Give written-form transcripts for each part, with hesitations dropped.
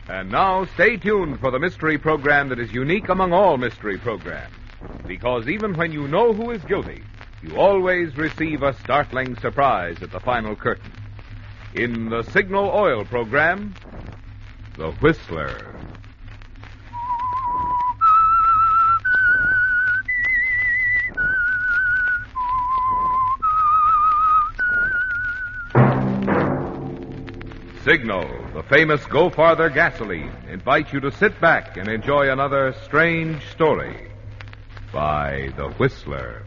And now, stay tuned for the mystery program that is unique among all mystery programs. Because even when you know who is guilty, you always receive a startling surprise at the final curtain. In the Signal Oil program, The Whistler. Signal, the famous Go Farther gasoline, invites you to sit back and enjoy another strange story by The Whistler.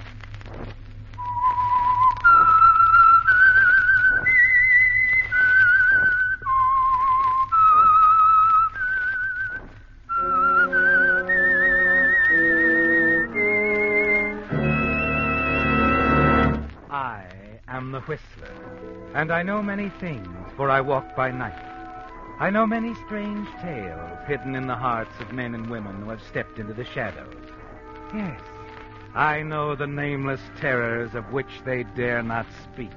I am the Whistler, and I know many things, for I walk by night. I know many strange tales hidden in the hearts of men and women who have stepped into the shadows. Yes, I know the nameless terrors of which they dare not speak.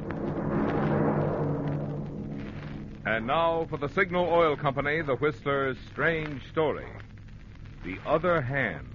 And now for the Signal Oil Company, The Whistler's strange story. The Other Hand.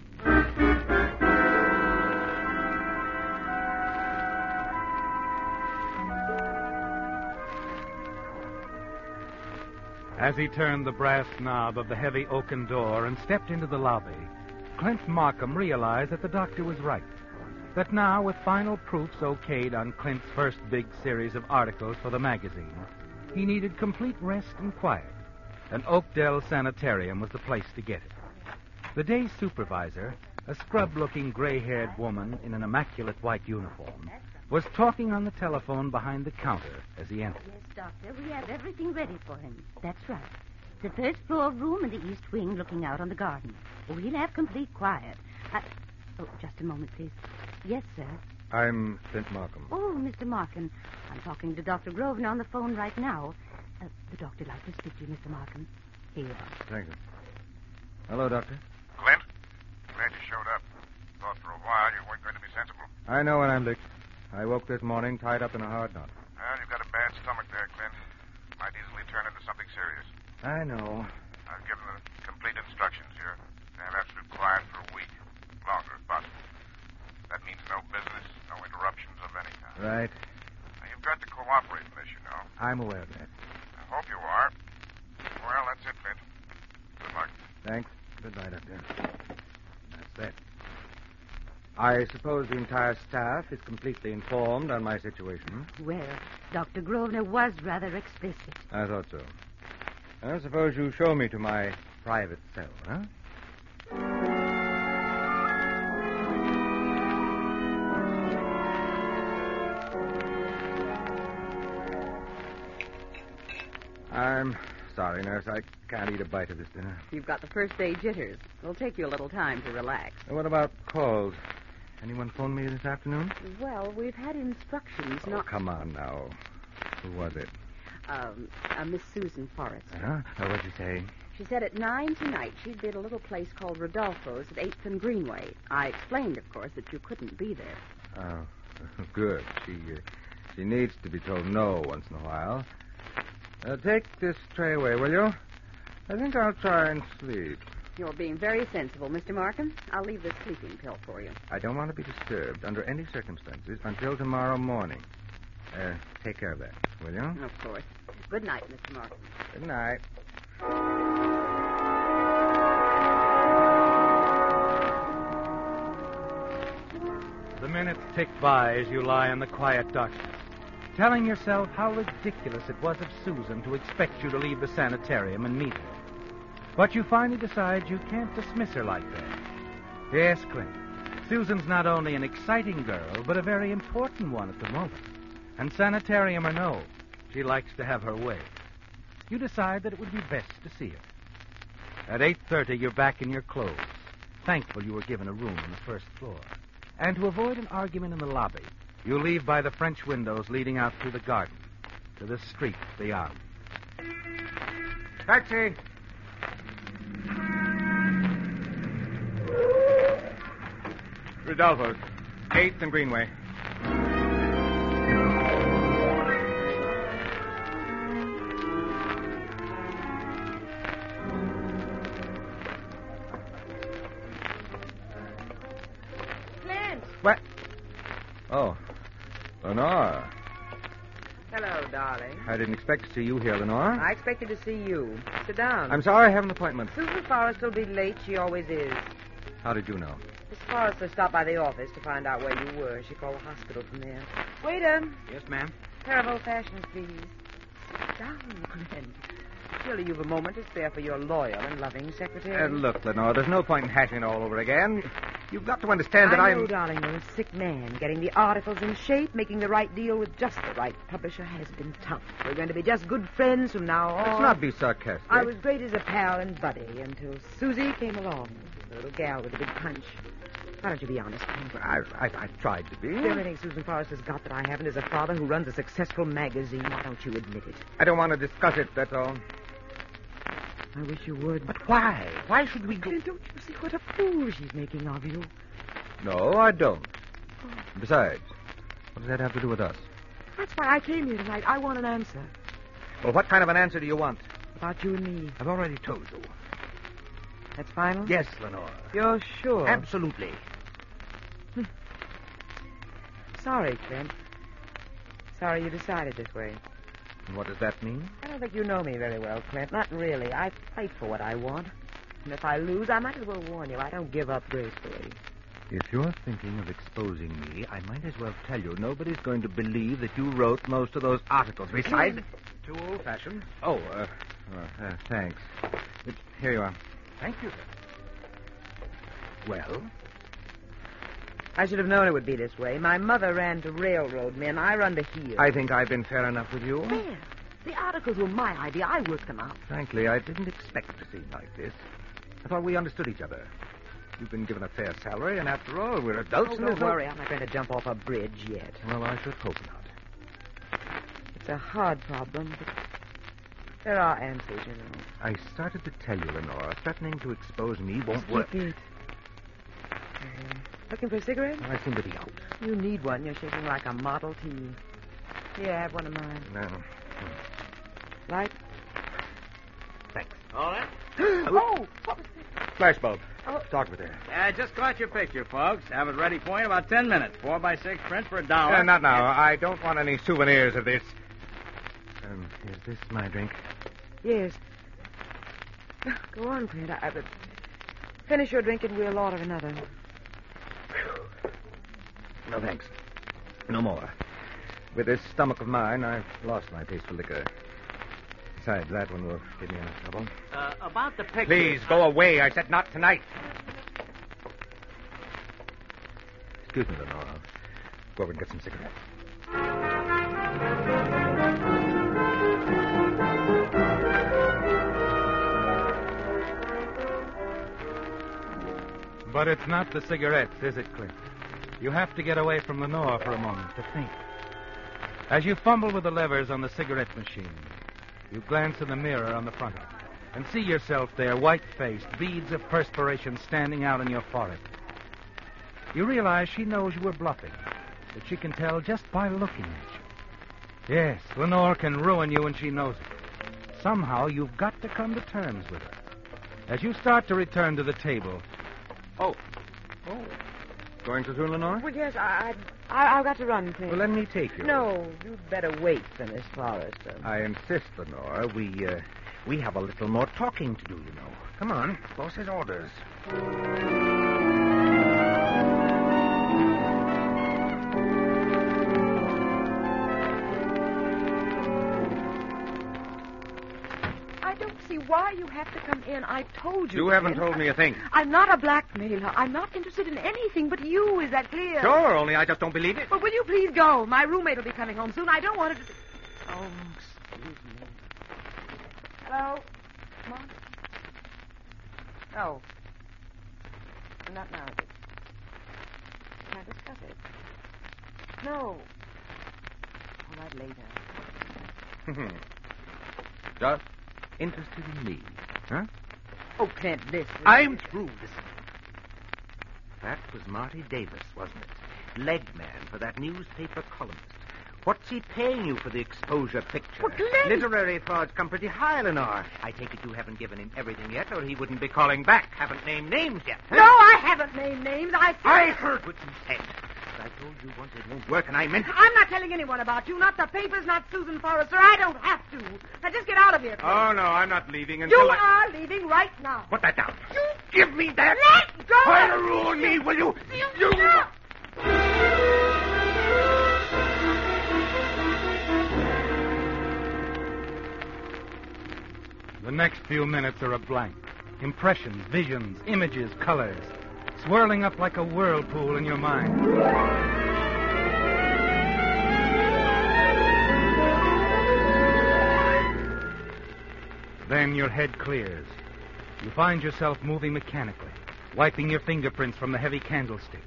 As he turned the brass knob of the heavy oaken door and stepped into the lobby, Clint Markham realized that the doctor was right. That now, with final proofs okayed on Clint's first big series of articles for the magazine, he needed complete rest and quiet, and Oakdale Sanitarium was the place to get it. The day's supervisor, a scrub-looking gray-haired woman in an immaculate white uniform, was talking on the telephone behind the counter as he entered. Yes, Doctor, we have everything ready for him. That's right. The first floor room in the east wing looking out on the garden. We'll have complete quiet. Oh, just a moment, please. Yes, sir. I'm Clint Markham. Oh, Mr. Markham. I'm talking to Dr. Grosvenor on the phone right now. The doctor'd like to speak to you, Mr. Markham. Here you are. Thank you. Hello, Doctor. Clint, glad you showed up. Thought for a while you weren't going to be sensible. I know when I'm licked. I woke this morning tied up in a hard knot. Well, you've got a bad stomach there, Clint. Might easily turn into something serious. I know. I've given the complete instructions here to have absolute quiet for a week. Longer, if possible. That means no business, no interruptions of any kind. Right. Now, you've got to cooperate in this, you know. I'm aware of that. I hope you are. Well, that's it, Clint. Good luck. Thanks. Good night, Doctor. That's that. I suppose the entire staff is completely informed on my situation. Well, Dr. Grosvenor was rather explicit. I thought so. I suppose you show me to my private cell, huh? I'm sorry, nurse. I can't eat a bite of this dinner. You've got the first day jitters. It'll take you a little time to relax. What about calls? Anyone phoned me this afternoon? Well, we've had instructions Oh, not... come on now. Who was it? Miss Susan Forrest. Huh? What'd you say? She said at 9 tonight she'd be at a little place called Rodolfo's at 8th and Greenway. I explained, of course, that you couldn't be there. Oh, good. She needs to be told no once in a while. Take this tray away, will you? I think I'll try and sleep. You're being very sensible, Mr. Markham. I'll leave this sleeping pill for you. I don't want to be disturbed under any circumstances until tomorrow morning. Take care of that, will you? Of course. Good night, Mr. Markham. Good night. The minutes tick by as you lie in the quiet darkness, telling yourself how ridiculous it was of Susan to expect you to leave the sanitarium and meet her. But you finally decide you can't dismiss her like that. Yes, Clint, Susan's not only an exciting girl, but a very important one at the moment. And sanitarium or no, she likes to have her way. You decide that it would be best to see her. At 8:30, you're back in your clothes, thankful you were given a room on the first floor. And to avoid an argument in the lobby, you leave by the French windows leading out through the garden to the street beyond. Taxi! Rodolfo's, 8th and Greenway. Oh, Lenore. Hello, darling. I didn't expect to see you here, Lenore. I expected to see you. Sit down. I'm sorry I have an appointment. Susan Forrest will be late. She always is. How did you know? Miss Forrester stopped by the office to find out where you were. She called the hospital from there. Waiter, Yes, ma'am. pair of old-fashions, please. Sit down, Glenn. Surely you've a moment to spare for your loyal and loving secretary. Look, Lenore, there's no point in hashing it all over again. You've got to understand that I I'm... know, darling, you're a sick man. Getting the articles in shape, making the right deal with just the right publisher has been tough. We're going to be just good friends from now on. Let's not be sarcastic. I was great as a pal and buddy until Susie came along. The little gal with the big punch. Why don't you be honest, Clint? I've tried to be. The only thing Susan Forrest has got that I haven't is a father who runs a successful magazine. Why don't you admit it? I don't want to discuss it, that's all. I wish you would. But why? Why should we go... Clint, don't you see what a fool she's making of you? No, I don't. Besides, what does that have to do with us? That's why I came here tonight. I want an answer. Well, what kind of an answer do you want? About you and me. I've already told you. That's final? Yes, Lenore. You're sure? Absolutely. Sorry, Clint. Sorry you decided this way. And what does that mean? I don't think you know me very well, Clint. Not really. I fight for what I want. And if I lose, I might as well warn you. I don't give up gracefully. If you're thinking of exposing me, I might as well tell you nobody's going to believe that you wrote most of those articles. Besides... Too old-fashioned. Oh, thanks. Here you are. Thank you, sir. Well? I should have known it would be this way. My mother ran to railroad men. I run to heel. I think I've been fair enough with you. Where? The articles were my idea. I worked them out. Frankly, I didn't expect to seem like this. I thought we understood each other. You've been given a fair salary, and after all, we're adults. Oh, and don't there's worry. I'm not going to jump off a bridge yet. Well, I should hope not. It's a hard problem, but there are answers, you know. I started to tell you, Lenore, threatening to expose me won't work. Keep it. Looking for a cigarette? I seem to be out. You need one. You're shaking like a Model T. Here, have one of mine. No. Light? Thanks. All right. Oh! What was this? Flashbulb. Oh. Start with there. I just caught your picture, folks. Have it ready for you in about 10 minutes. 4x6 print for $1. Not now. I don't want any souvenirs of this. Is this my drink? Yes. Go on, Clint. Finish your drink and we'll order another. No, thanks. No more. With this stomach of mine, I've lost my taste for liquor. Besides, that one will give me enough trouble. About the picture. Please, go away. I said not tonight. Excuse me, Lenore. I'll go over and get some cigarettes. But it's not the cigarettes, is it, Clint? You have to get away from Lenore for a moment to think. As you fumble with the levers on the cigarette machine, you glance in the mirror on the front of it and see yourself there, white-faced, beads of perspiration standing out on your forehead. You realize she knows you were bluffing, that she can tell just by looking at you. Yes, Lenore can ruin you, and she knows it. Somehow, you've got to come to terms with her. As you start to return to the table... Oh. Going to soon, Lenore? Well, yes, I've got to run, Clint. Well, let me take you. No, you'd better wait for Miss Forrester. I insist, Lenore. We have a little more talking to do, you know. Come on. Boss's orders. I don't see why you have to come in. I told you. You haven't Clint. told me a thing. I'm not a blackmailer. I'm not interested in anything but you. Is that clear? Sure, only I just don't believe it. But will you please go? My roommate will be coming home soon. I don't want to... Oh, excuse me. Hello? Come on. No. Not now. Can't discuss it. No. All right, later. Just interested in me, huh? Oh, Clint, this... I'm through. Listen. That was Marty Davis, wasn't it? Leg man for that newspaper columnist. What's he paying you for the exposure picture? Well, Clint! Literary frauds come pretty high, Lenore. I take it you haven't given him everything yet, or he wouldn't be calling back. Haven't named names yet. Huh? No, I haven't named names. I heard what you said. I told you once it won't work, and I meant it. I'm not telling anyone about you. Not the papers, not Susan Forrester. I don't have to. Now just get out of here, Clint. Oh, no, I'm not leaving You until are leaving right now. Put that down. You give me that. Let go! Try to ruin me, will you? You... The next few minutes are a blank. Impressions, visions, images, colors, swirling up like a whirlpool in your mind. Then your head clears. You find yourself moving mechanically, wiping your fingerprints from the heavy candlestick.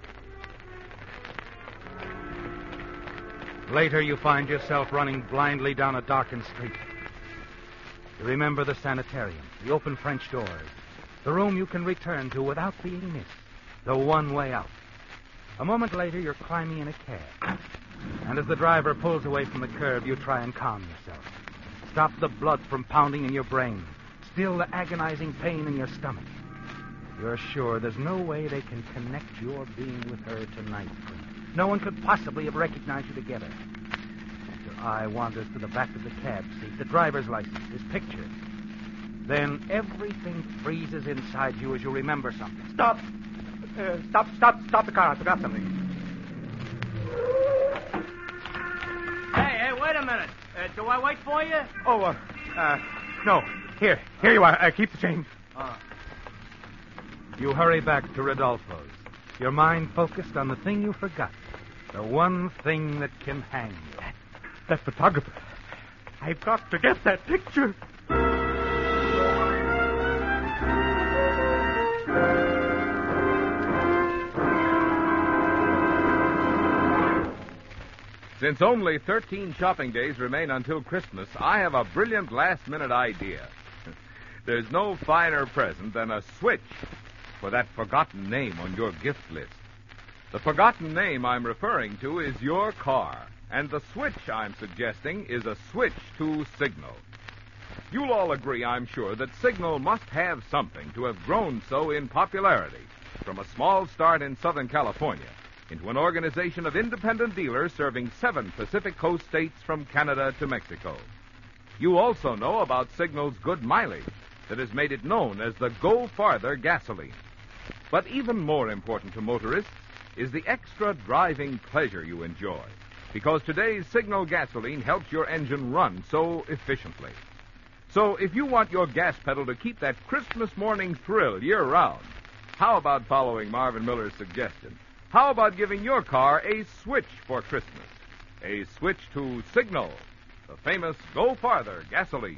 Later, you find yourself running blindly down a darkened street. You remember the sanitarium, the open French doors, the room you can return to without being missed, the one way out. A moment later, you're climbing in a cab. And as the driver pulls away from the curb, you try and calm yourself. Stop the blood from pounding in your brain. Still the agonizing pain in your stomach. You're sure there's no way they can connect your being with her tonight, Clint. No one could possibly have recognized you together. Your eye wanders to the back of the cab seat, the driver's license, his picture. Then everything freezes inside you as you remember something. Stop the car. I forgot something. Hey, wait a minute. Do I wait for you? Oh, no. Here you are. Keep the change. You hurry back to Rodolfo's, your mind focused on the thing you forgot, the one thing that can hang you. That photographer. I've got to get that picture. Since only 13 shopping days remain until Christmas, I have a brilliant last-minute idea. There's no finer present than a switch for that forgotten name on your gift list. The forgotten name I'm referring to is your car, and the switch I'm suggesting is a switch to Signal. You'll all agree, I'm sure, that Signal must have something to have grown so in popularity from a small start in Southern California into an organization of independent dealers serving 7 Pacific Coast states from Canada to Mexico. You also know about Signal's good mileage that has made it known as the Go Farther gasoline. But even more important to motorists is the extra driving pleasure you enjoy, because today's Signal gasoline helps your engine run so efficiently. So if you want your gas pedal to keep that Christmas morning thrill year-round, how about following Marvin Miller's suggestion? How about giving your car a switch for Christmas? A switch to Signal, the famous Go Farther gasoline.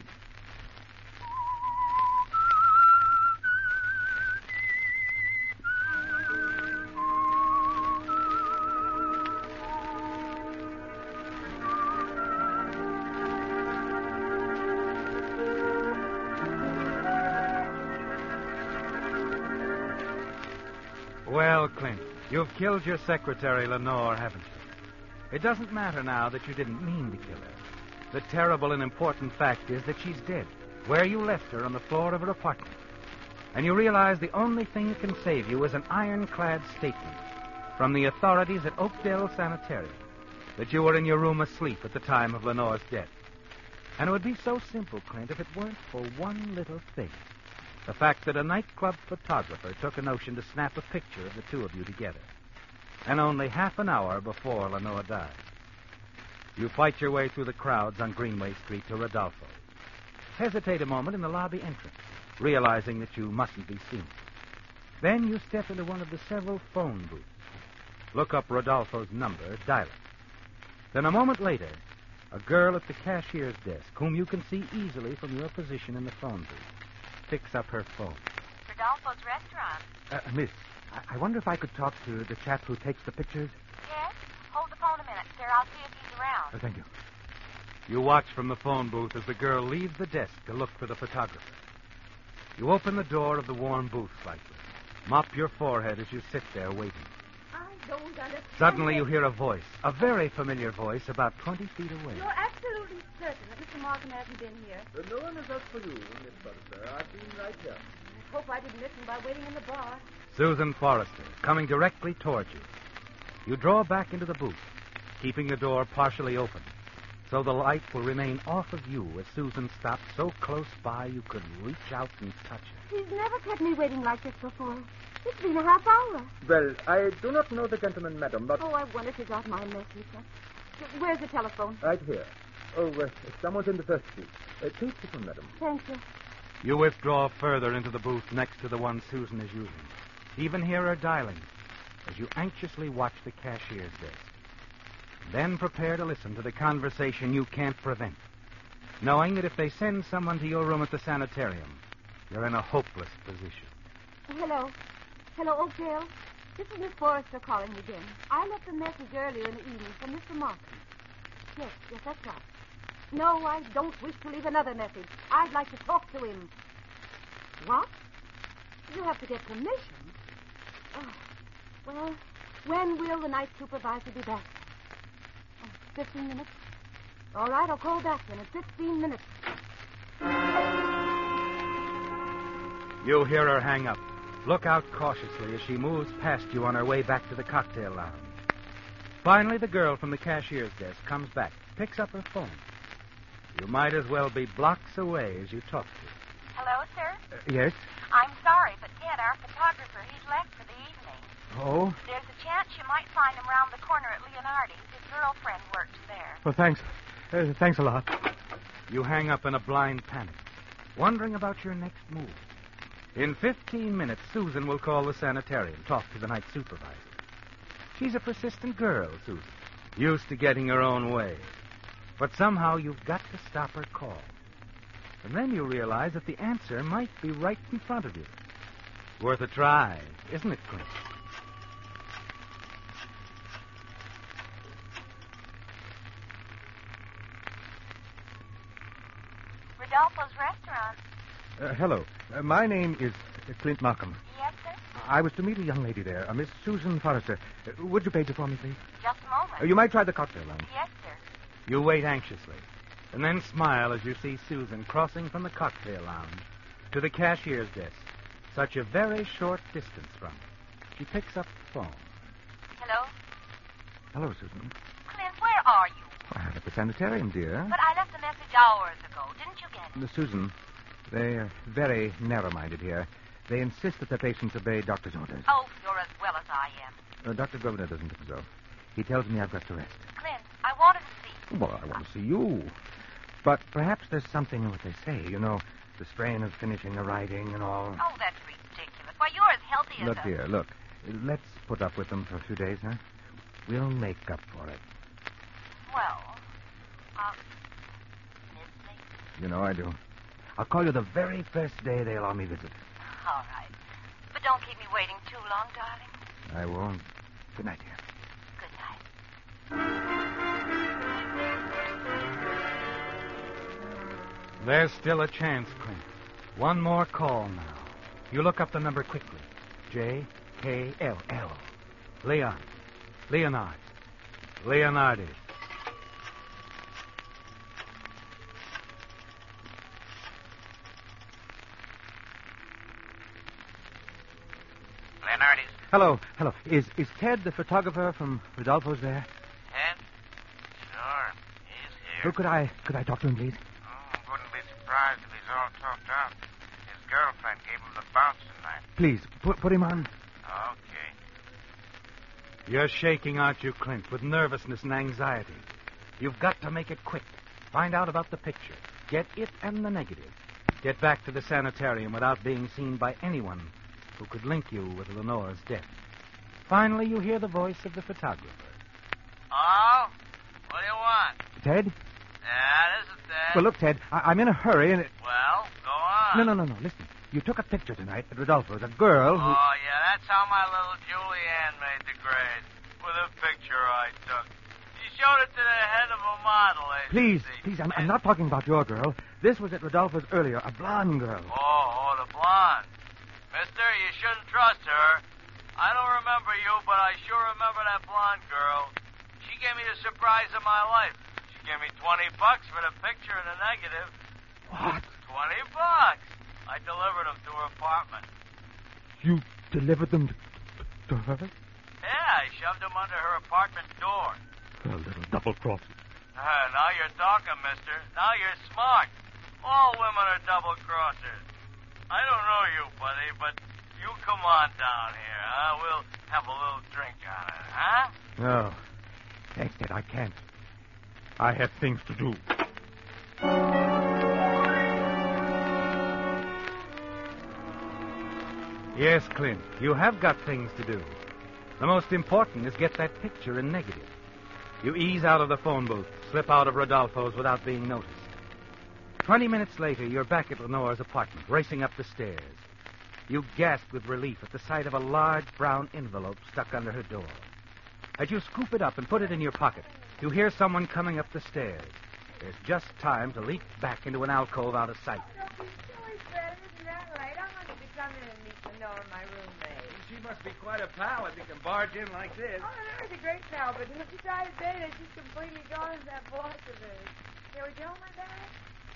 Well, Clint, you've killed your secretary, Lenore, haven't you? It doesn't matter now that you didn't mean to kill her. The terrible and important fact is that she's dead, where you left her on the floor of her apartment. And you realize the only thing that can save you is an ironclad statement from the authorities at Oakdale Sanitarium that you were in your room asleep at the time of Lenore's death. And it would be so simple, Clint, if it weren't for one little thing. The fact that a nightclub photographer took a notion to snap a picture of the two of you together. And only half an hour before Lenore died. You fight your way through the crowds on Greenway Street to Rodolfo's. Hesitate a moment in the lobby entrance, realizing that you mustn't be seen. Then you step into one of the several phone booths. Look up Rodolfo's number, dial it. Then a moment later, a girl at the cashier's desk, whom you can see easily from your position in the phone booth, picks up her phone. Rodolfo's restaurant. Miss, I wonder if I could talk to the chap who takes the pictures? Yes? Hold the phone a minute, sir. I'll see if he's around. Thank you. You watch from the phone booth as the girl leaves the desk to look for the photographer. You open the door of the warm booth slightly, mop your forehead as you sit there waiting. I don't understand. Suddenly you hear a voice, a very familiar voice, about 20 feet away. You're absolutely certain that Mr. Markham hasn't been here. No one has asked for you, Miss Forrester. I've been right here. I hope I didn't miss him by waiting in the bar. Susan Forrester, coming directly towards you. You draw back into the booth, keeping the door partially open, so the light will remain off of you as Susan stops so close by you could reach out and touch her. He's never kept me waiting like this before. It's been a half hour. Well, I do not know the gentleman, madam, but... Oh, I wonder if he got my message. Where's the telephone? Right here. Oh, someone's in the first seat. Please sit on, madam. Thank you. You withdraw further into the booth next to the one Susan is using. Even hear her dialing as you anxiously watch the cashier's desk. Then prepare to listen to the conversation you can't prevent, knowing that if they send someone to your room at the sanitarium, you're in a hopeless position. Hello. Hello, Oakdale. This is Miss Forrester calling again. I left a message earlier in the evening from Mr. Markham. Yes, that's right. No, I don't wish to leave another message. I'd like to talk to him. What? You have to get permission. Oh, well, when will the night supervisor be back? 15 minutes? All right, I'll call back then in 15 minutes. You hear her hang up. Look out cautiously as she moves past you on her way back to the cocktail lounge. Finally, the girl from the cashier's desk comes back, picks up her phone. You might as well be blocks away as you talk to her. Hello, sir? Yes? I'm sorry, but Ted, our photographer, he's left for the evening. Oh? There's a chance you might find him round the corner at Leonardi's. His girlfriend works there. Well, thanks. Thanks a lot. You hang up in a blind panic, wondering about your next move. In 15 minutes, Susan will call the sanitarium, talk to the night supervisor. She's a persistent girl, Susan, used to getting her own way. But somehow you've got to stop her call. And then you realize that the answer might be right in front of you. Worth a try, isn't it, Clint? Rodolfo's restaurant. Hello. My name is Clint Markham. Yes, sir? I was to meet a young lady there, Miss Susan Forrester. Would you page her for me, please? Just a moment. You might try the cocktail lounge. Yes, sir. You wait anxiously, and then smile as you see Susan crossing from the cocktail lounge to the cashier's desk, such a very short distance from it. She picks up the phone. Hello? Hello, Susan. Clint, where are you? At the sanitarium, dear. But I left a message hours ago. Didn't you get it? Susan, they are very narrow-minded here. They insist that their patients obey doctor's orders. Oh, you're as well as I am. Dr. Grosvenor doesn't think so. He tells me I've got to rest. Clint, I wanted to see you. Well, I want to see you. But perhaps there's something in what they say. You know, the strain of finishing the writing and all. Oh, that's ridiculous. Why, you're as healthy as Look, dear, look. Let's put up with them for a few days, huh? We'll make up for it. Well, miss me? You know I do. I'll call you the very first day they allow me visit. All right. But don't keep me waiting too long, darling. I won't. Good night, dear. Good night. There's still a chance, Clint. One more call now. You look up the number quickly. J-K-L-L. Leon. Leonard. Leonardi. Leonardi's. Hello. Is Ted, the photographer from Rodolfo's there? Ted? Sure. He's here. Who could I talk to him, please? Wouldn't be surprised if he's all talked out. His girlfriend gave him the bounce tonight. Please, put him on. Okay. You're shaking, aren't you, Clint, with nervousness and anxiety. You've got to make it quick. Find out about the picture. Get it and the negative. Get back to the sanitarium without being seen by anyone who could link you with Lenore's death. Finally, you hear the voice of the photographer. Oh? What do you want? Ted? Yeah, this is Ted. Well, look, Ted, I'm in a hurry and... Well, go on. No. Listen. You took a picture tonight at Rodolfo's. A girl who... Oh, yeah, that's how my little Julianne made the grade. With a picture I took. She showed it to the head of a model agency. Please, I'm not talking about your girl. This was at Rodolfo's earlier, a blonde girl. Oh, the blonde. Mister, you shouldn't trust her. I don't remember you, but I sure remember that blonde girl. She gave me the surprise of my life. She gave me $20 for the picture and the negative. What? $20. I delivered them to her apartment. You delivered them to her? Yeah, I shoved him under her apartment door. A little double-crossing. Now you're talking, mister. Now you're smart. All women are double-crossers. I don't know you, buddy, but you come on down here, huh? We'll have a little drink on it, huh? No. Thanks, Ted, I can't. I have things to do. Yes, Clint, you have got things to do. The most important is get that picture in negative. You ease out of the phone booth, slip out of Rodolfo's without being noticed. 20 minutes later, you're back at Lenore's apartment, racing up the stairs. You gasp with relief at the sight of a large brown envelope stuck under her door. As you scoop it up and put it in your pocket, you hear someone coming up the stairs. There's just time to leap back into an alcove out of sight. Don't be silly, Fred. It isn't that late. I wanted to come in and meet Lenore, my roommate. She must be quite a pal if you can barge in like this. Oh, Lenore's a great pal, but when she tried to date us, she's completely gone into that voice of hers. Here we go, my darling.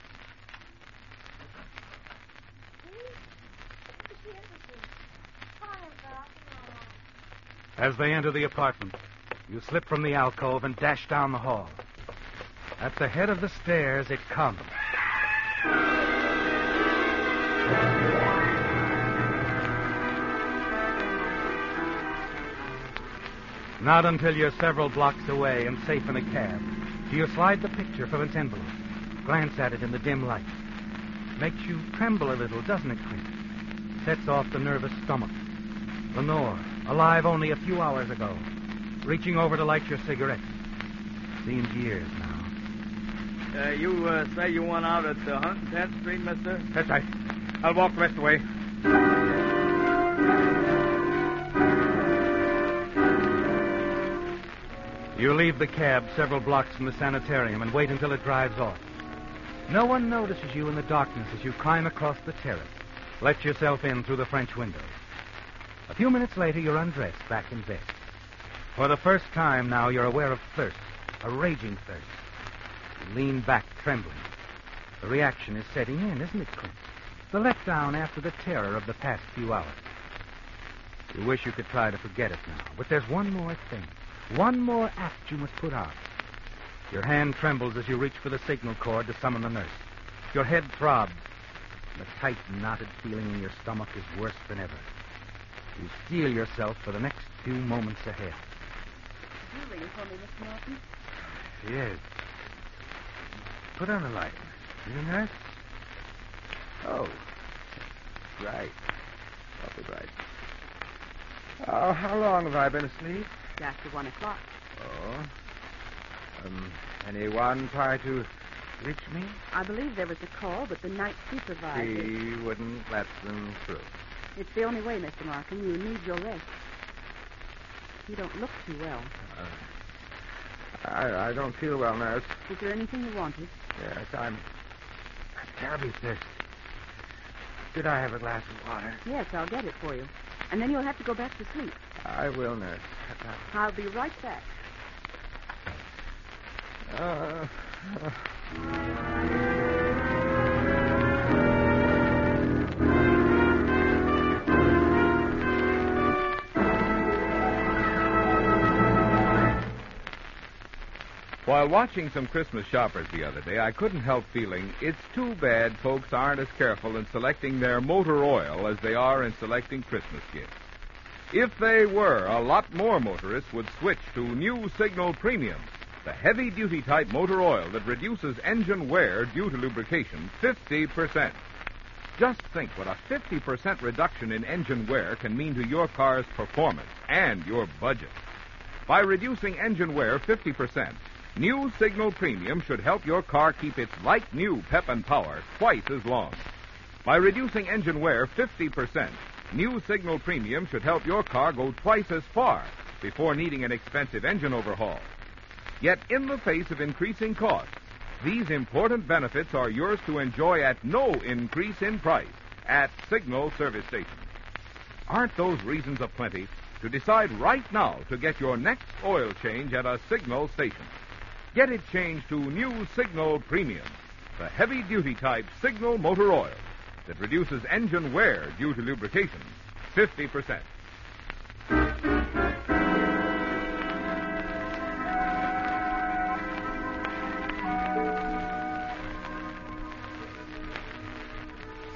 As they enter the apartment, you slip from the alcove and dash down the hall. At the head of the stairs, it comes. Not until you're several blocks away and safe in a cab do you slide the picture from its envelope, glance at it in the dim light. Makes you tremble a little, doesn't it, Clint? Sets off the nervous stomach. Lenore, alive only a few hours ago, reaching over to light your cigarette. Seems years now. You say you went out at 110th Street, mister? That's right. I'll walk the rest of the way. You leave the cab several blocks from the sanitarium and wait until it drives off. No one notices you in the darkness as you climb across the terrace. Let yourself in through the French window. A few minutes later, you're undressed, back in bed. For the first time now, you're aware of thirst, a raging thirst. You lean back, trembling. The reaction is setting in, isn't it, Clint? The letdown after the terror of the past few hours. You wish you could try to forget it now, but there's one more thing. One more act you must put out. Your hand trembles as you reach for the signal cord to summon the nurse. Your head throbs. The tight, knotted feeling in your stomach is worse than ever. You steel yourself for the next few moments ahead. You ring for me, Mr. Norton? Yes. Put on the light. You nurse? Oh. Right. I'll be right. Oh, how long have I been asleep? After 1 o'clock. Oh. Anyone try to reach me? I believe there was a call, but the night supervisor... She wouldn't let them through. It's the only way, Mr. Markham. You need your rest. You don't look too well. I don't feel well, nurse. Is there anything you wanted? Yes, I'm terribly thirsty. Could I have a glass of water? Yes, I'll get it for you. And then you'll have to go back to sleep. I will, nurse. I'll be right back. While watching some Christmas shoppers the other day, I couldn't help feeling it's too bad folks aren't as careful in selecting their motor oil as they are in selecting Christmas gifts. If they were, a lot more motorists would switch to New Signal Premium, the heavy-duty type motor oil that reduces engine wear due to lubrication 50%. Just think what a 50% reduction in engine wear can mean to your car's performance and your budget. By reducing engine wear 50%, New Signal Premium should help your car keep its like-new pep and power twice as long. By reducing engine wear 50%, New Signal Premium should help your car go twice as far before needing an expensive engine overhaul. Yet, in the face of increasing costs, these important benefits are yours to enjoy at no increase in price at Signal service stations. Aren't those reasons aplenty to decide right now to get your next oil change at a Signal station? Get it changed to New Signal Premium, the heavy-duty type Signal motor oil that reduces engine wear due to lubrication 50%.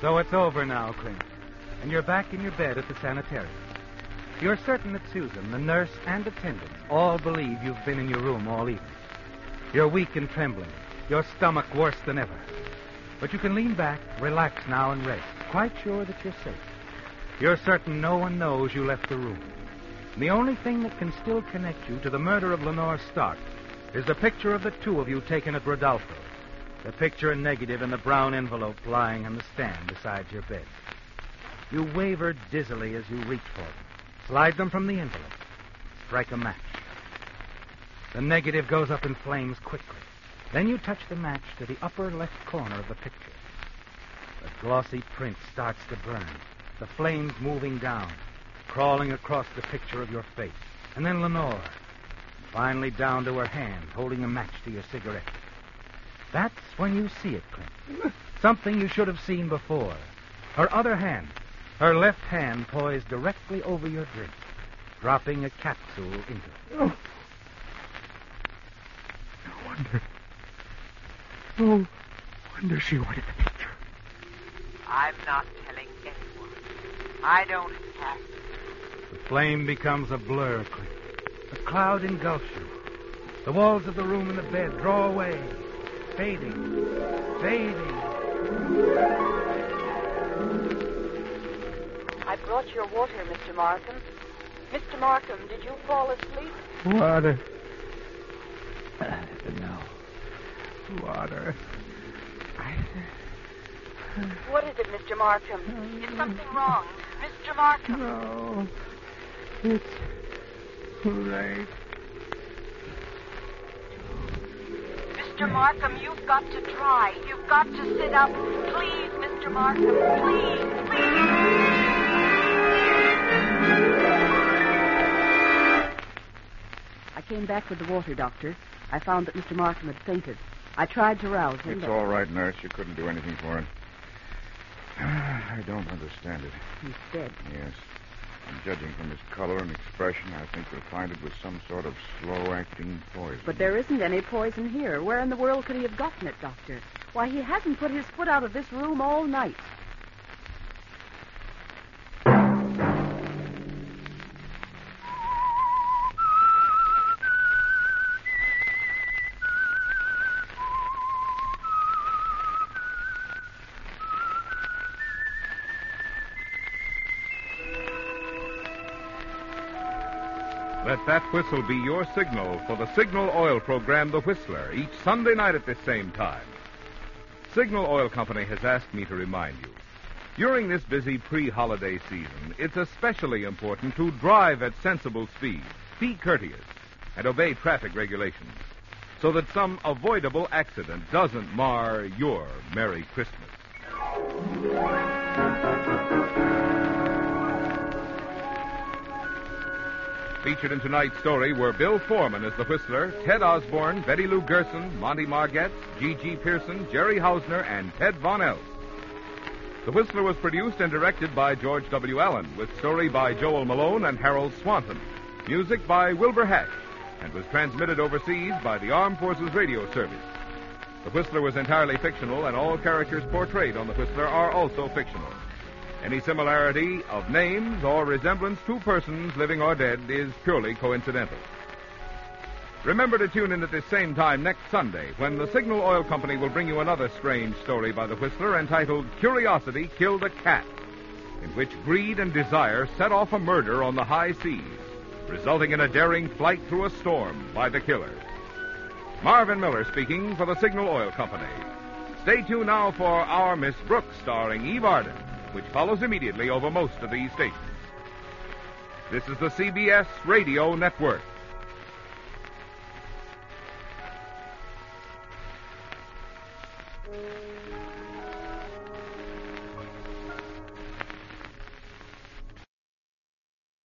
So it's over now, Clint. And you're back in your bed at the sanitarium. You're certain that Susan, the nurse, and attendants all believe you've been in your room all evening. You're weak and trembling, your stomach worse than ever. But you can lean back, relax now, and rest, quite sure that you're safe. You're certain no one knows you left the room. And the only thing that can still connect you to the murder of Lenore Stark is the picture of the two of you taken at Rodolfo. The picture in negative in the brown envelope lying on the stand beside your bed. You waver dizzily as you reach for them. Slide them from the envelope. Strike a match. The negative goes up in flames quickly. Then you touch the match to the upper left corner of the picture. The glossy print starts to burn, the flames moving down, crawling across the picture of your face. And then Lenore, finally down to her hand, holding a match to your cigarette. That's when you see it, Clint. Something you should have seen before. Her other hand, her left hand poised directly over your drink, dropping a capsule into it. Oh. No wonder she wanted the picture. I'm not telling anyone. I don't have to. The flame becomes a blur, Clint. A cloud engulfs you. The walls of the room and the bed draw away, fading. I brought your water, Mr. Markham. Mr. Markham, did you fall asleep? Water. No. Water. What is it, Mr. Markham? Is something wrong? Mr. Markham? No. It's too late. Mr. Markham, you've got to try. You've got to sit up. Please, Mr. Markham, please. I came back with the water, Doctor. I found that Mr. Markham had fainted. I tried to rouse him. It's all right, nurse. You couldn't do anything for him. I don't understand it. He's dead. Yes. And judging from his color and expression, I think we'll find it was some sort of slow-acting poison. But there isn't any poison here. Where in the world could he have gotten it, Doctor? Why, he hasn't put his foot out of this room all night. Let that whistle be your signal for the Signal Oil program, The Whistler, each Sunday night at this same time. Signal Oil Company has asked me to remind you, during this busy pre-holiday season, it's especially important to drive at sensible speed, be courteous, and obey traffic regulations, so that some avoidable accident doesn't mar your Merry Christmas. Featured in tonight's story were Bill Foreman as the Whistler, Ted Osborne, Betty Lou Gerson, Monty Margetts, G.G. Pearson, Jerry Hausner, and Ted Von Els. The Whistler was produced and directed by George W. Allen, with story by Joel Malone and Harold Swanton, music by Wilbur Hatch, and was transmitted overseas by the Armed Forces Radio Service. The Whistler was entirely fictional, and all characters portrayed on The Whistler are also fictional. Any similarity of names or resemblance to persons, living or dead, is purely coincidental. Remember to tune in at this same time next Sunday when the Signal Oil Company will bring you another strange story by the Whistler entitled Curiosity Killed a Cat, in which greed and desire set off a murder on the high seas, resulting in a daring flight through a storm by the killer. Marvin Miller speaking for the Signal Oil Company. Stay tuned now for Our Miss Brooks, starring Eve Arden, which follows immediately over most of these stations. This is the CBS Radio Network.